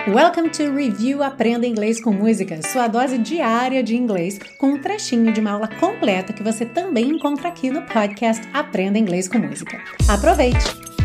Welcome to Review Aprenda Inglês com Música, sua dose diária de inglês com um trechinho de uma aula completa que você também encontra aqui no podcast Aprenda Inglês com Música. Aproveite!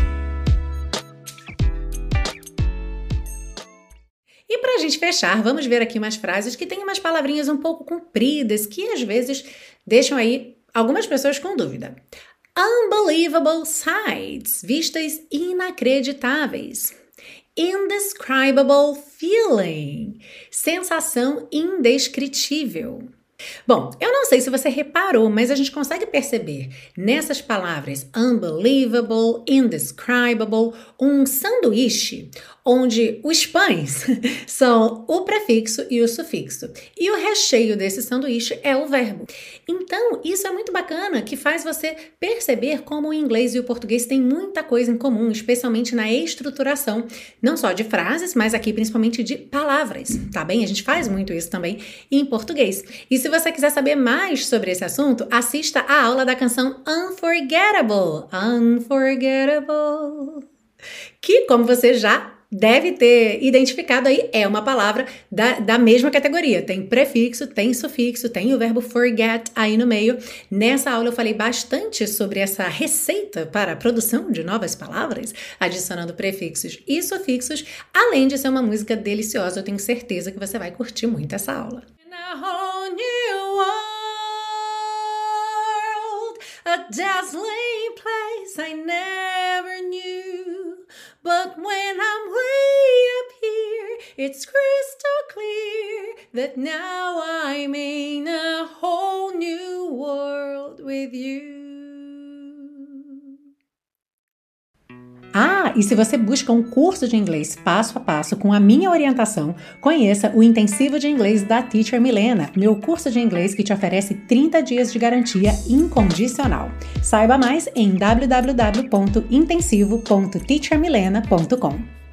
E para a gente fechar, vamos ver aqui umas frases que têm umas palavrinhas um pouco compridas que às vezes deixam aí algumas pessoas com dúvida. Unbelievable sights, vistas inacreditáveis. Indescribable feeling, sensação indescritível. Bom, eu não sei se você reparou, mas a gente consegue perceber nessas palavras unbelievable, indescribable, um sanduíche onde os pães são o prefixo e o sufixo. E o recheio desse sanduíche é o verbo. Então, isso é muito bacana, que faz você perceber como o inglês e o português têm muita coisa em comum, especialmente na estruturação, não só de frases, mas aqui principalmente de palavras, tá bem? A gente faz muito isso também em português. E se você quiser saber mais sobre esse assunto, assista a aula da canção Unforgettable. Unforgettable. Que, como você já deve ter identificado aí, é uma palavra da mesma categoria. Tem prefixo, tem sufixo, tem o verbo forget aí no meio. Nessa aula eu falei bastante sobre essa receita para a produção de novas palavras, adicionando prefixos e sufixos, além de ser uma música deliciosa. Eu tenho certeza que você vai curtir muito essa aula. A dazzling place I never knew. But when I'm way up here, it's crystal clear that now I'm in a whole new world with you. E se você busca um curso de inglês passo a passo com a minha orientação, conheça o Intensivo de Inglês da Teacher Milena, meu curso de inglês que te oferece 30 dias de garantia incondicional. Saiba mais em www.intensivo.teachermilena.com.